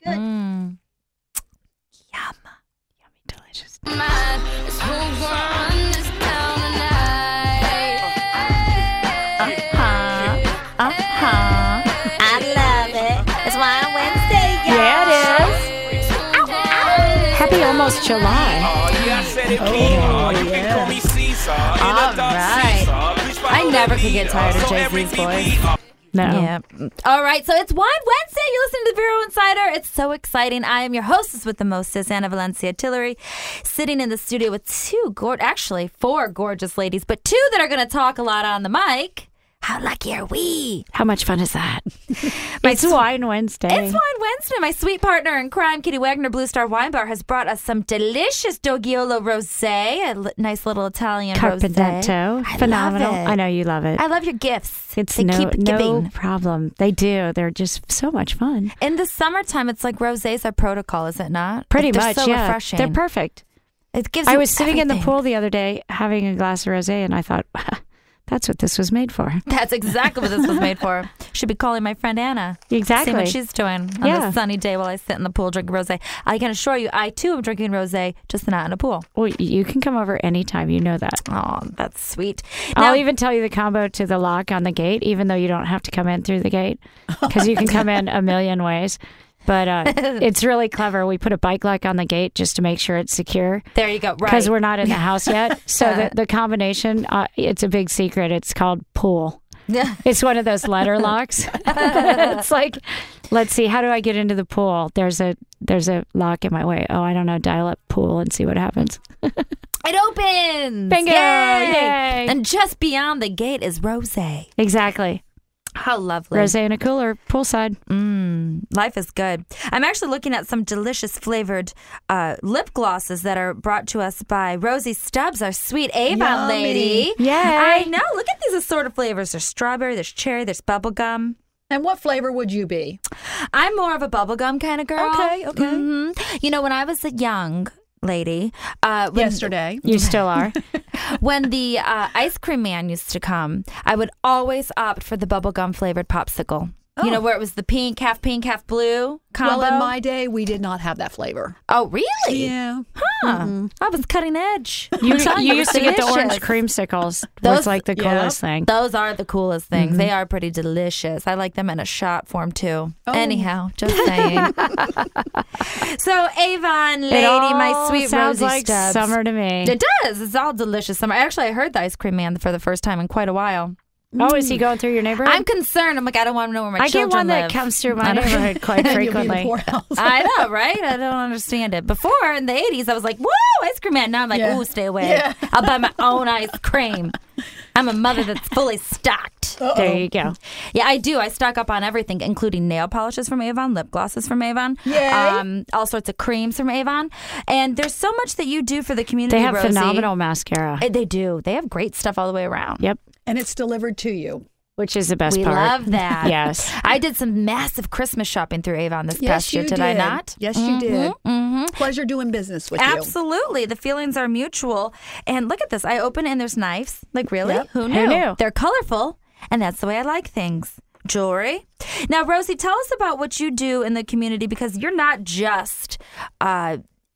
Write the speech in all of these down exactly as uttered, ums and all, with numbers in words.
good. Mm. Yum. Yummy, delicious. Uh-huh. Uh-huh. I love it. It's Wine Wednesday, y'all. Yeah, it is. Ow, ow. Happy almost July. Oh, yeah. All right. I never could get tired of Jay-Z's voice. No. Yeah. All right. So it's Wine Wednesday. You listen to the Vero Insider. It's so exciting. I am your hostess with the mostest, Anna Valencia Tillery, sitting in the studio with two, gor- actually four gorgeous ladies, but two that are going to talk a lot on the mic. How lucky are we? How much fun is that? It's Wine Wednesday. It's Wine Wednesday. My sweet partner in crime, Kitty Wagner, Blue Star Wine Bar, has brought us some delicious Dogiolo Rosé, a li- nice little Italian rosé. Carpedetto. I Phenomenal. love it. I know you love it. I love your gifts. It's they no, keep no giving. problem. They do. They're just so much fun. In the summertime, it's like rosés are protocol, is it not? Pretty They're much, so yeah. refreshing. They're perfect. It gives I you was sitting in the everything. pool the other day having a glass of rosé, and I thought, that's what this was made for. That's exactly what this was made for. Should be calling my friend Anna. Exactly. See what she's doing on Yeah. this sunny day while I sit in the pool drinking rosé. I can assure you, I too am drinking rosé, just not in a pool. Well, you can come over anytime. You know that. Oh, that's sweet. I'll even tell you the combo to the lock on the gate, even though you don't have to come in through the gate, because you can come in a million ways. But uh, it's really clever. We put a bike lock on the gate just to make sure it's secure. There you go. Right. Because we're not in the house yet. So the, the combination, uh, it's a big secret. It's called pool. Yeah. It's one of those letter locks. It's like, let's see, how do I get into the pool? There's a there's a lock in my way. Oh, I don't know. Dial up pool and see what happens. It opens. Bingo! Yay! Yay! And just beyond the gate is rosé. Exactly. How lovely. Rosé in a cooler, poolside. Mmm, life is good. I'm actually looking at some delicious flavored uh, lip glosses that are brought to us by Rosie Stubbs, our sweet Avon Yummy. lady. Yay. I know. Look at these assorted flavors. There's strawberry, there's cherry, there's bubblegum. And what flavor would you be? I'm more of a bubblegum kind of girl. Okay, okay. hmm You know, when I was a young lady, uh, when, Yesterday. You still are. when the uh, ice cream man used to come, I would always opt for the bubblegum flavored popsicle. You know, Oh. where it was the pink, half pink, half blue combo. Well, in my day, we did not have that flavor. Oh, really? Yeah. Huh. I was cutting edge. You, I'm telling you it used was to get the delicious. orange creamsicles. Those- was like the yeah. coolest thing. Those are the coolest things. They are pretty delicious. I like them in a shot form too. Oh. Anyhow, just saying. So Avon lady, It all my sweet sounds Rosie like Stubbs. summer to me. It does. It's all delicious summer. Actually, I heard the ice cream man for the first time in quite a while. Oh, is he going through your neighborhood? I'm concerned. I'm like, I don't want to know where my I get children one that live. comes through my I don't- neighborhood quite And you'll be in the frequently. poorhouse. I know, right? I don't understand it. Before, in the eighties, I was like, woo, ice cream man. Now I'm like, Yeah. ooh, stay away. Yeah. I'll buy my own ice cream. I'm a mother that's fully stocked. There you go. Yeah, I do. I stock up on everything, including nail polishes from Avon, lip glosses from Avon, Yay. um, all sorts of creams from Avon. And there's so much that you do for the community, They have Rosie. phenomenal mascara. Eh, They do. They have great stuff all the way around. Yep. And it's delivered to you. Which is the best We part. love that. Yes. I did some massive Christmas shopping through Avon this Yes, past year, you did, did. I not? Yes, you did. Mm-hmm. Pleasure doing business with you. Absolutely. The feelings are mutual. And look at this. I open it and there's knives. Like, really? Yep. Who Who knew? knew? They're colorful. And that's the way I like things. Jewelry. Now, Rosie, tell us about what you do in the community, because you're not just uh,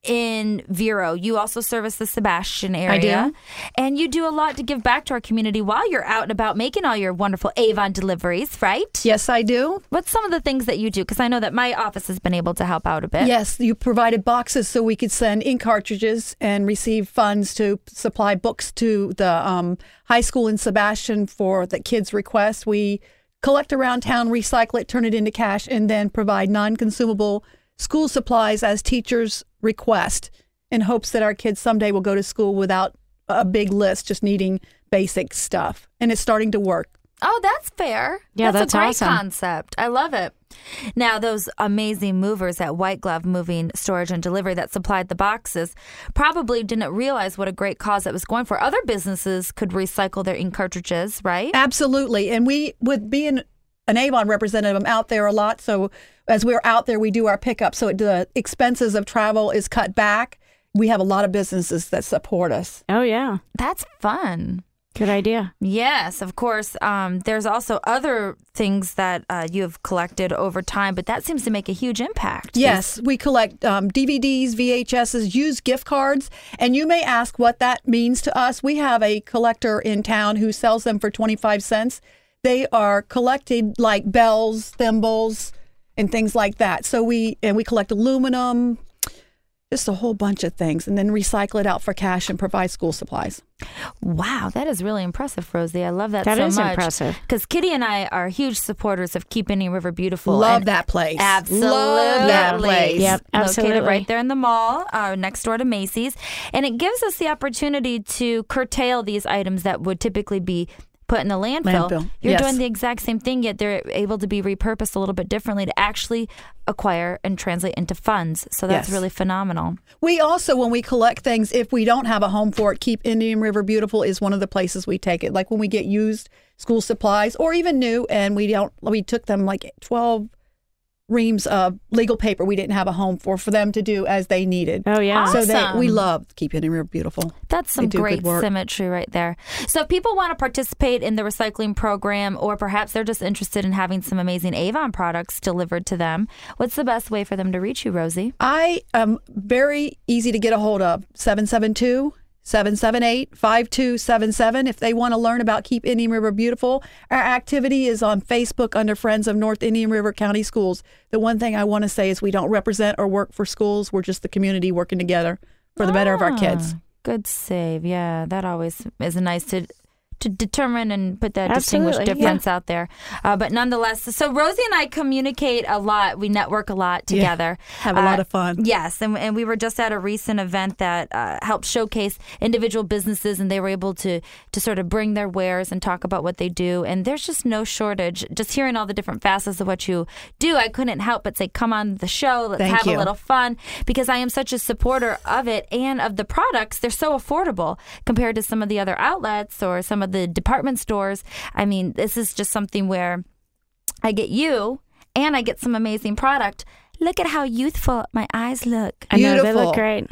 in Vero. You also service the Sebastian area. do. And you do a lot to give back to our community while you're out and about making all your wonderful Avon deliveries, right? Yes, I do. What's some of the things that you do? Because I know that my office has been able to help out a bit. Yes, you provided boxes so we could send ink cartridges and receive funds to supply books to the um, high school in Sebastian for the kids' requests. We collect around town, recycle it, turn it into cash, and then provide non-consumable school supplies as teachers request, in hopes that our kids someday will go to school without a big list, just needing basic stuff. And it's starting to work. Oh, that's fair. Yeah, that's, that's a great awesome. concept. I love it. Now, those amazing movers at White Glove Moving, Storage, and Delivery that supplied the boxes probably didn't realize what a great cause it was going for. Other businesses could recycle their ink cartridges, right? Absolutely. And we, with being an Avon representative, I'm out there a lot. So as we're out there, we do our pickup. So the expenses of travel is cut back. We have a lot of businesses that support us. Oh, yeah. That's fun. Good idea. Yes, of course. Um, there's also other things that uh, you have collected over time, but that seems to make a huge impact. Yes, we collect um, D V Ds, V H Ss, used gift cards, and you may ask what that means to us. We have a collector in town who sells them for twenty-five cents. They are collected like bells, thimbles, and things like that. So we and we collect aluminum, just a whole bunch of things, and then recycle it out for cash and provide school supplies. Wow, that is really impressive, Rosie. I love that, That so is much. impressive. Because Kitty and I are huge supporters of Keep Indian River Beautiful. Love and that place. Absolutely. Love that place. Yep, absolutely. Located right there in the mall, uh, next door to Macy's. And it gives us the opportunity to curtail these items that would typically be put in the landfill. Landfill, You're yes. doing the exact same thing, yet they're able to be repurposed a little bit differently to actually acquire and translate into funds. So that's Yes. really phenomenal. We also, when we collect things, if we don't have a home for it, Keep Indian River Beautiful is one of the places we take it. Like when we get used school supplies or even new, and we don't, we took them like twelve reams of legal paper we didn't have a home for, for them to do as they needed. Oh, yeah. So they, Awesome. we love Keep Indian River Beautiful. That's some They do great good work. symmetry right there. So if people want to participate in the recycling program, or perhaps they're just interested in having some amazing Avon products delivered to them, what's the best way for them to reach you, Rosie? I am very easy to get a hold of, seven seven two, seven seven eight, five two seven seven. If they want to learn about Keep Indian River Beautiful, our activity is on Facebook under Friends of North Indian River County Schools. The one thing I want to say is we don't represent or work for schools. We're just the community working together for the better of our kids. Ah, good save. Yeah, that always is nice to to determine and put that Absolutely, distinguished difference out there. Uh, but nonetheless, so Rosie and I communicate a lot. We network a lot together. Have a lot Uh, of fun. Yes, and, and we were just at a recent event that uh, helped showcase individual businesses, and they were able to to sort of bring their wares and talk about what they do. And there's just no shortage. Just hearing all the different facets of what you do, I couldn't help but say, come on the show, let's Thank have you. a little fun, because I am such a supporter of it and of the products. They're so affordable compared to some of the other outlets or some of the department stores. I mean, this is just something where I get you and I get some amazing product. Look at how youthful my eyes look. I know, they Beautiful. look great.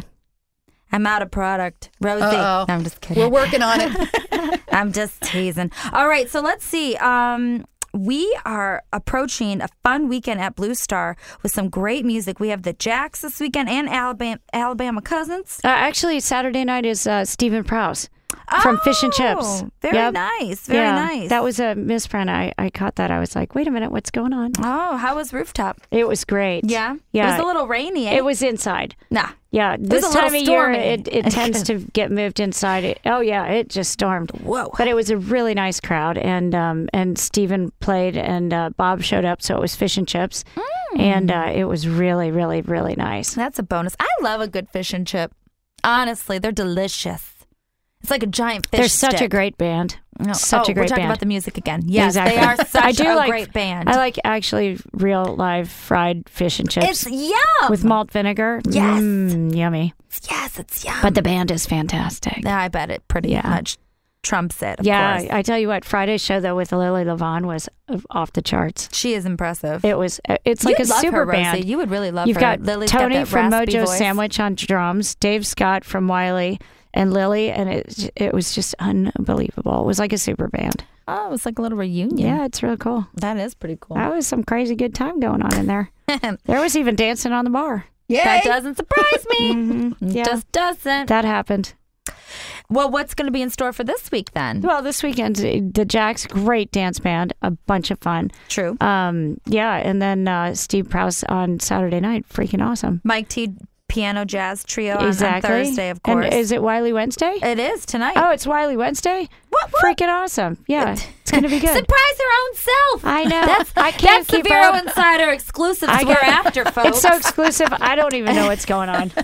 I'm out of product. Rosie. Uh-oh. No, I'm just kidding. We're working on it. I'm just teasing. All right, so let's see. Um, we are approaching a fun weekend at Blue Star with some great music. We have the Jacks this weekend and Alabama, Alabama Cousins. Uh, actually, Saturday night is uh, Stephen Prowse from Fish and Chips. Oh, Very Yep. nice. Very yeah, nice. That was a misprint. I, I caught that. I was like, wait a minute, what's going on? Oh, how was Rooftop? It was great. Yeah? Yeah. It was a little rainy, eh? It was inside. Nah. Yeah, was this a little time of year stormy. it, it tends to get moved inside. It, oh yeah, it just stormed. Whoa. But it was a really nice crowd, and um, and Steven played, and uh, Bob showed up, so it was Fish and Chips, Mm. and uh, it was really, really, really nice. That's a bonus. I love a good fish and chip. Honestly, they're delicious. It's like a giant fish They're such a stick. great band. No. Such oh, a great we're talking band. about the music again. Yes, exactly. they are such I do a like, great band. I like actually real live fried fish and chips It's yum. with malt vinegar. Yes. Mm, yummy. Yes, it's yum. But the band is fantastic. I bet it pretty Yeah. much trumps it, of yeah, course. I tell you what, Friday's show though with Lily Levon was off the charts. She is impressive. It was. It's like You'd a love super her, Rosie. band. You would really love You've her. got Lily's Tony got that from raspy Mojo voice. Sandwich on drums, Dave Scott from Wiley, and Lily, and it it was just unbelievable. It was like a super band. Oh, it was like a little reunion. Yeah, it's real cool. That is pretty cool. That was some crazy good time going on in there. There was even dancing on the bar. Yay! That doesn't surprise me. Mhm. It Yeah, just doesn't. that happened. Well, what's going to be in store for this week then? Well, this weekend, the Jacks, great dance band, a bunch of fun. True. Um, yeah, and then uh, Steve Prowse on Saturday night, freaking awesome. Mike T. Piano Jazz Trio on- Exactly. on Thursday, of course. And is it Wiley Wednesday? It is tonight. Oh, it's Wiley Wednesday? What, what? Freaking awesome. Yeah, it's going to be good. Surprise her own self. I know. That's, I can't that's the keep Vero up. Insider exclusives I we're got- after, folks. It's so exclusive, I don't even know what's going on.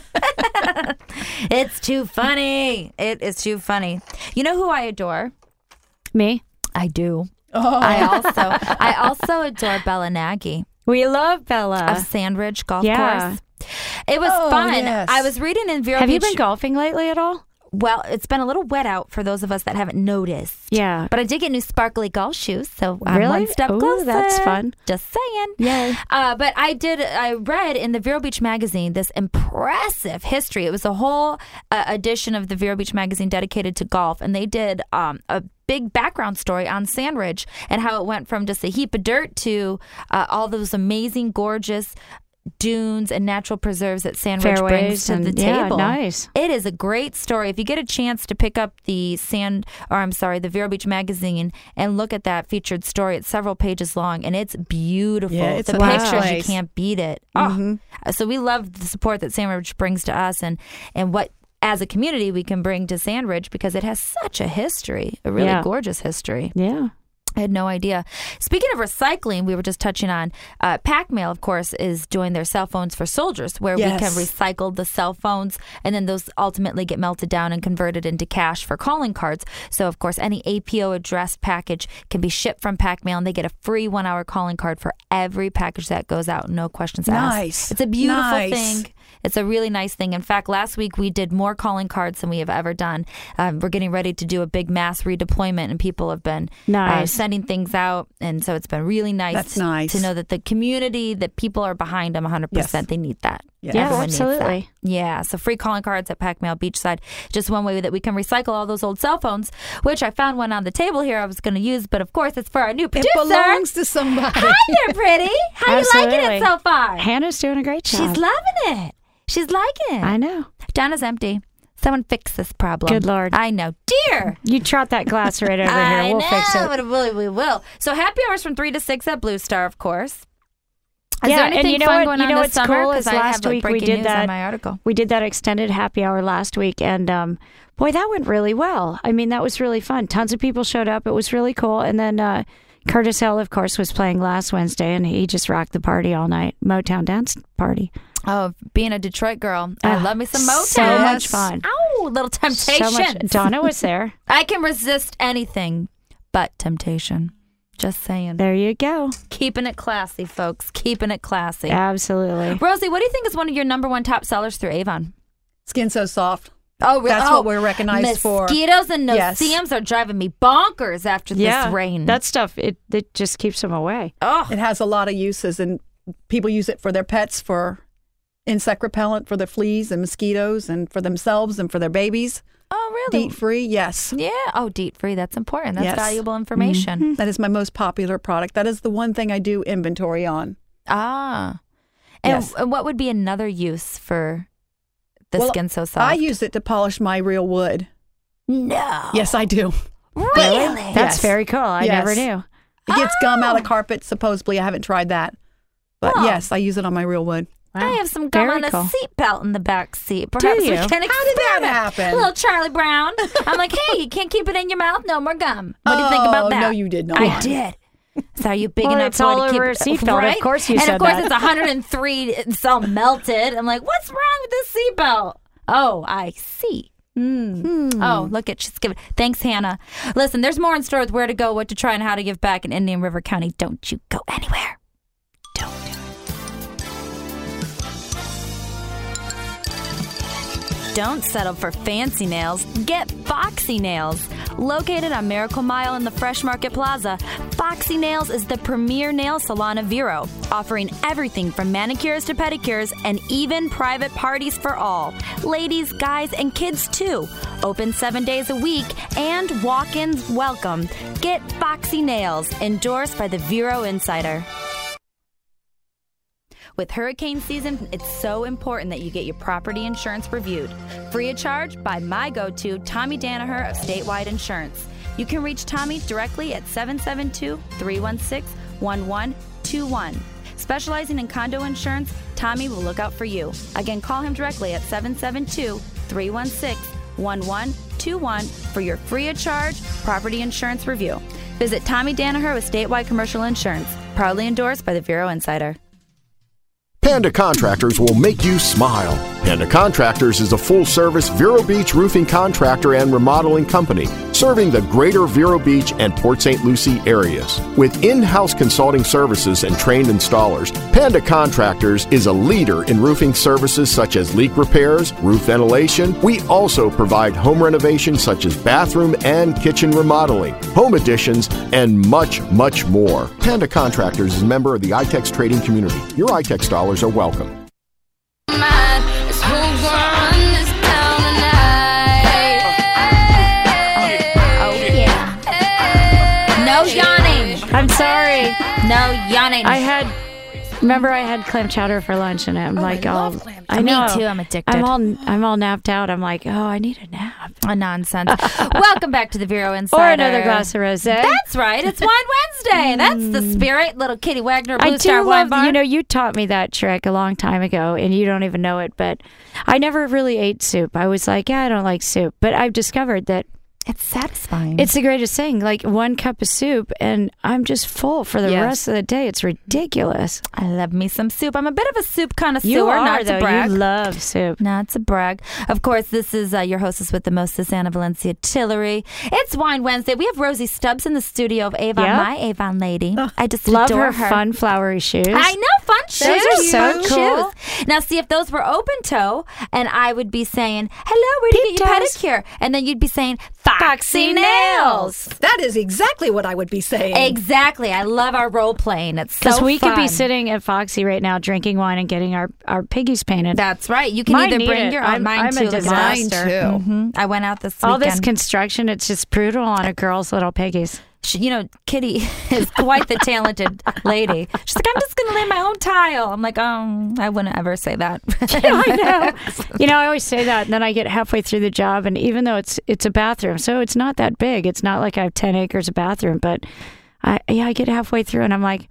It's too funny. It is too funny. You know who I adore? Me? I do. Oh. I also I also adore Bella Nagy We love Bella. of Sandridge Golf Yeah. Course. It was Oh, fun. yes. I was reading in Vero Have you Beach. been golfing lately at all? Well, it's been a little wet out for those of us that haven't noticed. Yeah. But I did get new sparkly golf shoes, so I'm Really? one step Ooh, closer. that's fun. Just saying. Yay. Uh, but I did. I read in the Vero Beach magazine this impressive history. It was a whole uh, edition of the Vero Beach magazine dedicated to golf, and they did um, a big background story on Sandridge and how it went from just a heap of dirt to uh, all those amazing, gorgeous dunes and natural preserves that Sandridge Fairways brings to and, the yeah, table. nice. It is a great story. If you get a chance to pick up the Sand, or I'm sorry, the Vero Beach magazine and look at that featured story, it's several pages long and it's beautiful. Yeah, it's the a pictures, nice you place. can't beat it. Mm-hmm. Oh. So we love the support that Sandridge brings to us and, and what, as a community, we can bring to Sandridge because it has such a history, a really Yeah. gorgeous history. Yeah. I had no idea. Speaking of recycling, we were just touching on, uh, PacMail, of course, is doing their cell phones for soldiers where Yes. we can recycle the cell phones and then those ultimately get melted down and converted into cash for calling cards. So, of course, any A P O addressed package can be shipped from PacMail and they get a free one-hour calling card for every package that goes out. No questions asked. Nice. It's a beautiful Nice. thing. It's a really nice thing. In fact, last week we did more calling cards than we have ever done. Um, we're getting ready to do a big mass redeployment, and people have been uh, Nice. sending things out. And so it's been really nice, That's nice. to know that the community, that people are behind them one hundred percent. Yes. They need that. Yes. Yeah, Everyone needs absolutely. that. Yeah, so free calling cards at PacMail Beachside. Just one way that we can recycle all those old cell phones, which I found one on the table here I was going to use, but of course it's for our new It producer. belongs to somebody. Hi there, pretty. How you liking Absolutely. it so far? Hannah's doing a great job. She's loving it. She's liking it. I know. Donna's empty. Someone fix this problem. Good Lord. I know. Dear. You trot that glass right over I here. We'll know, fix it. but we, we will. So happy hours from three to six at Blue Star, of course. Is Yeah, there and anything you know fun what- going you on know this what's summer? cool 'Cause is I last have, like, week we breaking did news that- on my article. We did that extended happy hour last week, and um, boy, that went really well. I mean, that was really fun. Tons of people showed up. It was really cool. And then uh, Curtis Hill, of course, was playing last Wednesday, and he just rocked the party all night. Motown dance party. Oh, being a Detroit girl, I Ah, love me some Motown. So Yes. much fun. Ow, little temptation. So much. Donna was there. I can resist anything but temptation. Just saying. There you go. Keeping it classy, folks. Keeping it classy. Absolutely. Rosie, what do you think is one of your number one top sellers through Avon? Skin so soft. Oh, really? That's oh, what we're recognized for. Mosquitoes and Yes. no-see-ums are driving me bonkers after Yeah, this rain. that stuff, it, it just keeps them away. oh, It has a lot of uses, and people use it for their pets, for insect repellent, for the fleas and mosquitoes, and for themselves and for their babies. oh, really? DEET free, yes. Yeah. Oh, DEET free. That's important. That's Yes. valuable information. That is my most popular product. That is the one thing I do inventory on. Ah. And, Yes. and what would be another use for the Well, Skin So Soft? I use it to polish my real wood. No. Yes, I do. Really? That's Yes. very cool. I Yes. never knew. It gets gum out Oh. of carpet, supposedly. I haven't tried that. But Oh. yes, I use it on my real wood. I have some gum Very on the cool. seatbelt in the back seat. Perhaps you? we can How did that experiment. happen? Little Charlie Brown. I'm like, hey, you can't keep it in your mouth. No more gum. What do you think about Oh, that? no, you did not. I did. So are you big Well, enough it's for it all to keep over a it- seatbelt. Of right? course you and said of course that. it's one hundred three. It's all melted. I'm like, what's wrong with this seatbelt? Oh, I see. Hmm. Oh, look at she's giving. Thanks, Hannah. Listen, there's more in store with where to go, what to try, and how to give back in Indian River County. Don't you go anywhere. Don't. Don't settle for fancy nails. Get Foxy Nails. Located on Miracle Mile in the Fresh Market Plaza, Foxy Nails is the premier nail salon of Vero, offering everything from manicures to pedicures and even private parties for all. Ladies, guys, and kids too. Open seven days a week and walk-ins welcome. Get Foxy Nails, endorsed by the Vero Insider. With hurricane season, it's so important that you get your property insurance reviewed. Free of charge by my go-to, Tommy Danaher of Statewide Insurance. You can reach Tommy directly at seven seven two, three one six, one one two one. Specializing in condo insurance, Tommy will look out for you. Again, call him directly at seven seven two, three one six, one one two one for your free of charge property insurance review. Visit Tommy Danaher with Statewide Commercial Insurance, proudly endorsed by the Vero Insider. Panda Contractors will make you smile. Panda Contractors is a full-service Vero Beach roofing contractor and remodeling company serving the greater Vero Beach and Port Saint Lucie areas. With in-house consulting services and trained installers, Panda Contractors is a leader in roofing services such as leak repairs, roof ventilation. We also provide home renovations such as bathroom and kitchen remodeling, home additions, and much, much more. Panda Contractors is a member of the I TEX trading community. Your I TEX dollars are welcome. Oh, yeah. sorry. No yawning. I had. Remember, I had clam chowder for lunch, and I'm Oh, like, I oh, love clam I know. Me too. I'm addicted. I'm all, I'm all napped out. I'm like, oh, I need a nap. Oh, nonsense. Welcome back to the Vero Insider. Or another glass of rosé. That's right. It's Wine Wednesday. That's the spirit. Little Kitty Wagner, Blue I Star do Wine love, Bar. you know, you taught me that trick a long time ago, and you don't even know it, but I never really ate soup. I was like, yeah, I don't like soup. But I've discovered that it's satisfying. it's the greatest thing. Like one cup of soup, and I'm just full for the Yes. rest of the day. It's ridiculous. I love me some soup. I'm a bit of a soup connoisseur. You are, not though. to brag. You love soup. Not to brag. Of course, this is uh, your hostess with the most, Susanna Valencia Tillery. It's Wine Wednesday. We have Rosie Stubbs in the studio of Avon, Yep. my Avon lady. I just Love adore her, fun flowery shoes. I know, fun shoes. Those are so fun cool. shoes. Now, see, if those were open toe, and I would be saying, hello, where do you get your Peep toes. pedicure? And then you'd be saying, Foxy Nails. That is exactly what I would be saying. Exactly. I love our role playing. It's so Because we fun. could be sitting at Foxy right now drinking wine and getting our, our piggies painted. That's right. You can Mine either need bring it. your own. I'm- Mine I'm a too. Lamar. disaster. Mine too. Mhm. I went out this All weekend. this construction, it's just brutal on a girl's little piggies. She, you know, Kitty is quite the talented lady. She's like, I'm just going to lay my own tile. I'm like, oh, I wouldn't ever say that. I know. You know, I always say that, and then I get halfway through the job, and even though it's it's a bathroom, so it's not that big. It's not like I have ten acres of bathroom, but I yeah, I get halfway through, and I'm like,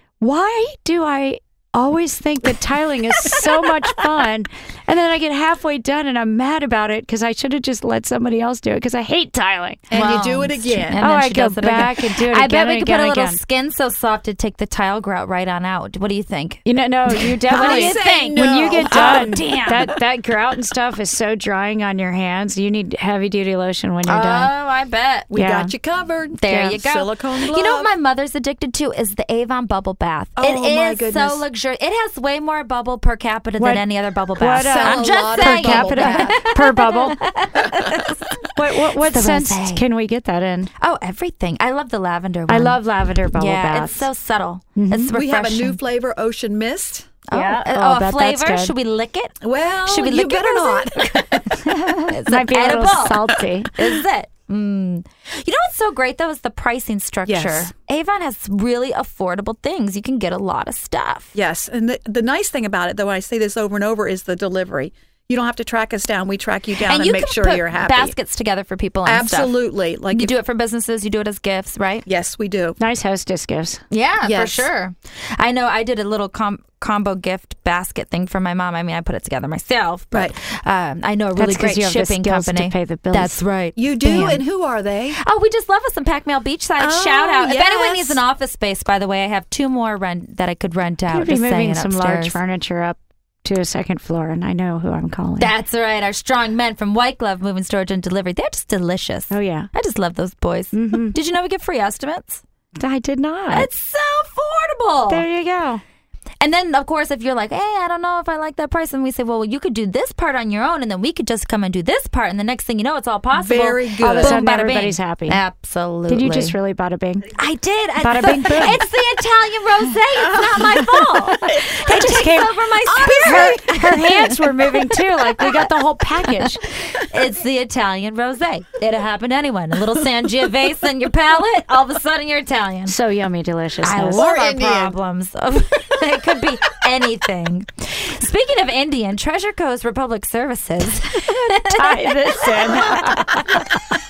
why do I always think that tiling is so much fun, and then I get halfway done, and I'm mad about it because I should have just let somebody else do it because I hate tiling. And Well, you do it again. and Oh, then I she go does it again. back and do it I again bet we and could again put a and little again. skin so soft to take the tile grout right on out. What do you think? You know, no, you What definitely. do you think? When you get Oh, done, damn. that that grout and stuff is so drying on your hands. You need heavy duty lotion when you're Oh, done. I bet. We Yeah. got you covered. There Yeah. you go. Silicone glove. You know what my mother's addicted to is the Avon bubble bath. Oh, it my is goodness. so luxurious. It has way more bubble per capita What- than any other bubble bath. what, uh, I'm a just lot of saying. Per bubble capita, bath. per bubble. What what, what the sense rosé. can we get that in? Oh, everything. I love the lavender one. I love lavender bubble yeah, baths. it's so subtle. It's refreshing. We have a new flavor, Ocean Mist. Oh, Yeah. uh, Oh, oh, I a bet that's flavor. good. Should we lick it? Well, Should we you lick it, better Rosie? not. It's Might be a edible. little salty. Is it? Mm. You know what's so great though is the pricing structure. Yes. Avon has really affordable things. You can get a lot of stuff. Yes, and the, the nice thing about it, though, I say this over and over, is the delivery. You don't have to track us down. We track you down and, you make can sure put you're happy. baskets together for people and stuff. Absolutely. Like You if- do it for businesses. You do it as gifts, right? Yes, we do. Nice hostess gifts. Yeah, for Yes. sure. I know I did a little com- combo gift basket thing for my mom. I mean, I put it together myself, but um, I know a really That's 'cause great you have the shipping skills to company. pay the bills. That's right. You do, Bam. and who are they? Oh, we just love us some Pac Mail Beachside. Oh, Shout out. If anyone yes. needs an office space, by the way, I have two more rent that I could rent out. Could be Just moving saying some upstairs. large furniture up to a second floor, and I know who I'm calling. That's right. Our strong men from White Glove Moving Storage and Delivery. They're just delicious. Oh yeah, I just love those boys. Mhm. Did you know we get free estimates? I did not. It's so affordable. There you go. And then, of course, if you're like, hey, I don't know if I like that price, and we say, well, you could do this part on your own, and then we could just come and do this part, and the next thing you know, it's all possible. Very All of a good. All of a Boom, sudden, bada bing. everybody's happy. Absolutely. Did you just really bada bing? I did. I- Bada bing, boom. It's the Italian rosé. It's not my fault. It just takes came- over my spirit. Her, her hands were moving too, like we got the whole package. It's the Italian rosé. It'll happen to anyone. A little Sangiovese in your palate, all of a sudden you're Italian. So yummy, deliciousness. I love Or our Indian. problems. It could be anything. Speaking of Indian, Treasure Coast Republic Services. Tie this in.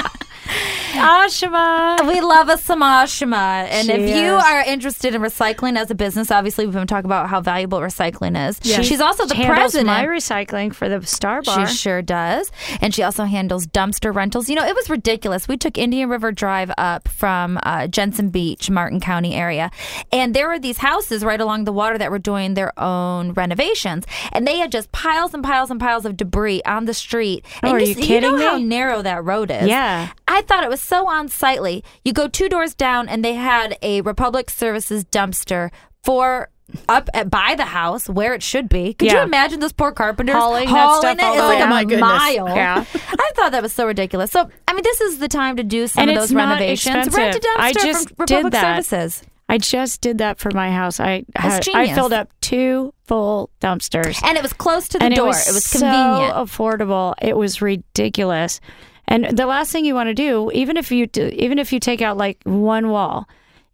Ashima. We love a samashima. And if you Cheers. are interested in recycling as a business, obviously we've been talking about how valuable recycling is. Yes. She's also the handles president. my recycling for the Star Bar. She sure does. And she also handles dumpster rentals. You know, it was ridiculous. We took Indian River Drive up from uh, Jensen Beach, Martin County area. And there were these houses right along the water that were doing their own renovations. And they had just piles and piles and piles of debris on the street. Oh, and are you, you s- kidding you know how me? narrow that road is. Yeah. I thought it was so unsightly. You go two doors down and they had a Republic Services dumpster for up at, by the house where it should be. Could you Yeah. imagine those poor carpenters Hauling that hauling stuff it? all It's the like way a Oh, my goodness. mile. Yeah. I thought that was so ridiculous. So, I mean, this is the time to do some And of it's those not renovations. Rent a expensive. dumpster I just from did Republic that. Services. I just did that for my house. I had, I genius. filled up two full dumpsters. And it was close to the and door. it was, It was so convenient. affordable. It was ridiculous. And the last thing you want to do, even if you do, even if you take out like one wall,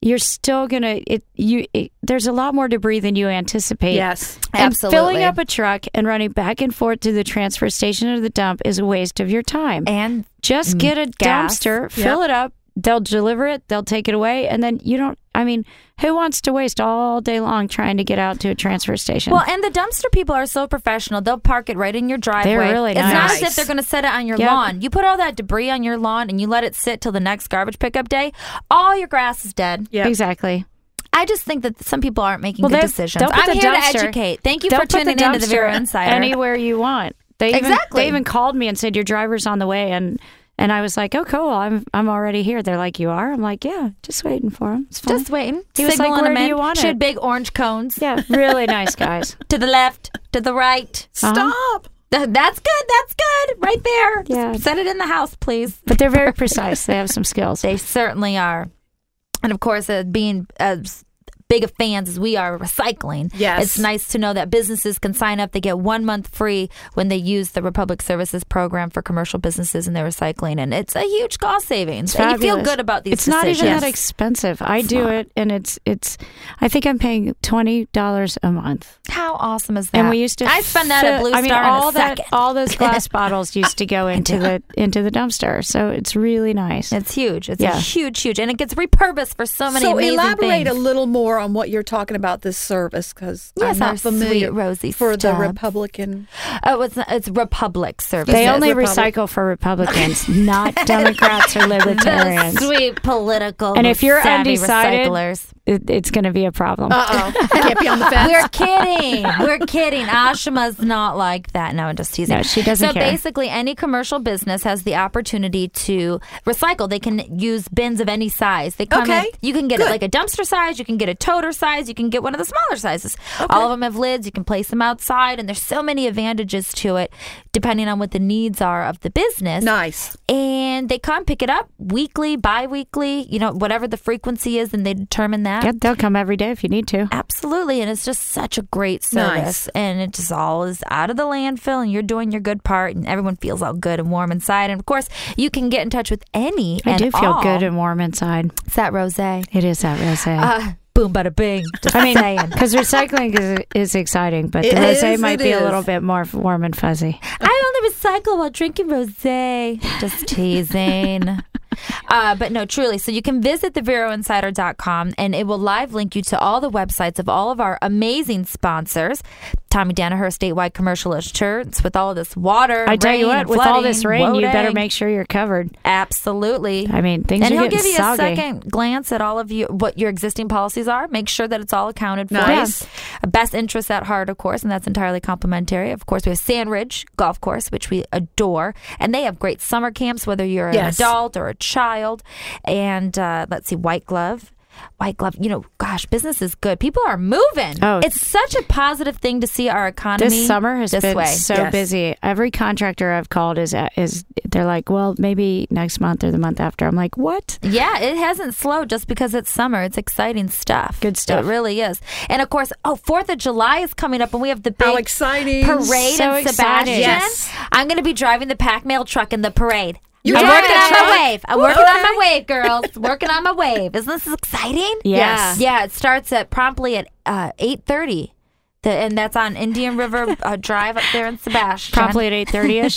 you're still gonna it you it, there's a lot more debris than you anticipate. Yes, and absolutely. filling up a truck and running back and forth to the transfer station or the dump is a waste of your time. And just get a gas. dumpster, fill Yep. it up, they'll deliver it, they'll take it away, and then you don't I mean, who wants to waste all day long trying to get out to a transfer station? Well, and the dumpster people are so professional. They'll park it right in your driveway. They're really It's not nice. as if they're going to set it on your Yep. lawn. You put all that debris on your lawn and you let it sit till the next garbage pickup day, all your grass is dead. Yep. Exactly. I just think that some people aren't making Well, good they'll- decisions. they'll put I'm the here dumpster- to educate. Thank you They'll for put tuning the into the Vero dumpster Insider. anywhere you want. They even, Exactly. They even called me and said your driver's on the way, and and I was like, oh, cool, I'm I'm already here. They're like, you are? I'm like, yeah, just waiting for him. It's fine. Just waiting. He was like, Signaling where them do in. you want She it? had big orange cones. Yeah, really nice guys. To the left, to the right. Stop. Th- That's good. That's good. Right there. Yeah. Set it in the house, please. But they're very precise. They have some skills. They certainly are. And of course, uh, being as big of fans as we are of recycling, Yes. it's nice to know that businesses can sign up. They get one month free when they use the Republic Services program for commercial businesses and their recycling. And it's a huge cost savings. It's And you feel fabulous. good about these It's not decisions. even that expensive. I It's do not. it, and it's it's. I think I'm paying twenty dollars a month. How awesome is that? And we used to. I spend that at fill- Blue I mean, Star all in a that, second. all those glass bottles used to go into the into the dumpster. So it's really nice. It's huge. It's Yeah. a huge, huge. And it gets repurposed for so many So amazing elaborate things. a little more on what you're talking about this service, because Yes, I'm our not familiar sweet Rosie for the Stubbs. Republican. Oh, it's, it's Republic Services. They only Republic- recycle for Republicans, not Democrats or libertarians. The sweet political And if you're savvy undecided, recyclers. it, it's going to be a problem. Uh oh, can't be on the fence. We're kidding. We're kidding. Ashma's not like that. No, I'm just teasing. No, she doesn't so care. basically, any commercial business has the opportunity to recycle. They can use bins of any size. They come Okay. in, you can get Good. it like a dumpster size. You can get a toter size. You can get one of the smaller sizes. All of them have lids. You can place them outside, and there's so many advantages to it, depending on what the needs are of the business. Nice. And they come pick it up weekly, bi-weekly, you know, whatever the frequency is, and they determine that. Yeah, they'll come every day if you need to. Absolutely, and it's just such a great service, Nice. and it just all is out of the landfill, and you're doing your good part, and everyone feels all good and warm inside. And of course, you can get in touch with any. I and do feel all. good and warm inside. It's that rosé. It is that rosé. Uh, boom, bada bing. Just I mean, saying. because recycling is, is exciting, but the It rosé is, might it be is. a little bit more warm and fuzzy. I only recycle while drinking rosé. Just teasing. Uh, but no, truly. So you can visit the vero insider dot com, and it will live link you to all the websites of all of our amazing sponsors. Tommy Danaher, statewide commercial insurance, with all of this water. I tell you rain, what, and with all this flooding, rain, you better woading. make sure you're covered. Absolutely. I mean, things And are he'll getting give you soggy. a second glance at all of you, what your existing policies are. Make sure that it's all accounted for. Nice. Best interests at heart, of course, and that's entirely complimentary. Of course, we have Sandridge Golf Course, which we adore, and they have great summer camps, whether you're Yes. an adult or a child. And uh, let's see, White Glove. White Glove, you know, gosh, business is good. People are moving. Oh. It's such a positive thing to see our economy This summer has this been way. so Yes. busy. Every contractor I've called is is they're like, well, maybe next month or the month after. I'm like, what? Yeah, it hasn't slowed just because it's summer. It's exciting stuff. Good stuff. It really is. And of course, oh, fourth of July is coming up, and we have the big How exciting. parade So in excited. Sebastian. Yes. I'm going to be driving the pack mail truck in the parade. You're I'm driving working a on truck? my wave. I'm Ooh, working on okay. my wave, girls. Working on my wave. Isn't this exciting? Yes. Yeah, it starts at promptly at uh, eight thirty. The, and that's on Indian River uh, Drive up there in Sebastian. Promptly at eight thirty ish.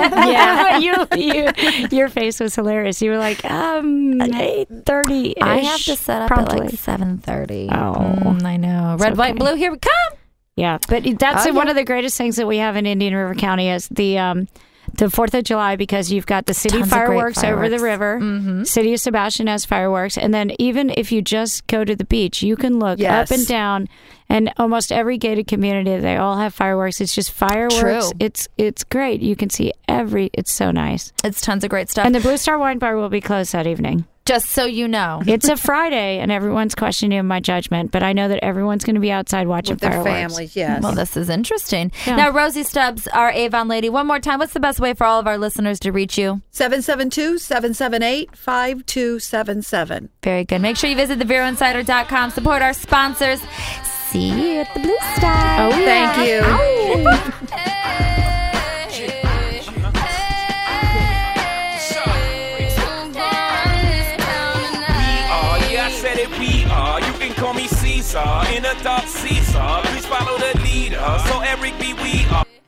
Yeah. you, you, your face was hilarious. You were like, um, eight thirty. I have to set up promptly. at like seven thirty. Oh. Mm, I know. Red, It's white, okay. blue, here we come. Yeah, but that's Oh, one yeah. of the greatest things that we have in Indian River County is the um, the Fourth of July, because you've got the city Tons of great fireworks, over the fireworks. river. Mm-hmm. City of Sebastian has fireworks, and then even if you just go to the beach, you can look Yes. up and down, and almost every gated community, they all have fireworks. It's just fireworks. True. It's it's great. You can see every. It's so nice. It's tons of great stuff. And the Blue Star Wine Bar will be closed that evening. Just so you know. It's a Friday, and everyone's questioning my judgment, but I know that everyone's going to be outside watching With their fireworks. families, yes. Well, this is interesting. Yeah. Now, Rosie Stubbs, our Avon lady, one more time. What's the best way for all of our listeners to reach you? seven seven two, seven seven eight, five two seven seven. Very good. Make sure you visit the vero insider dot com. Support our sponsors. See you at the Blue Star. Oh, Thank you. Oh, yeah, I said it. We underdog Caesar. Please follow the leader. So Eric B. We are.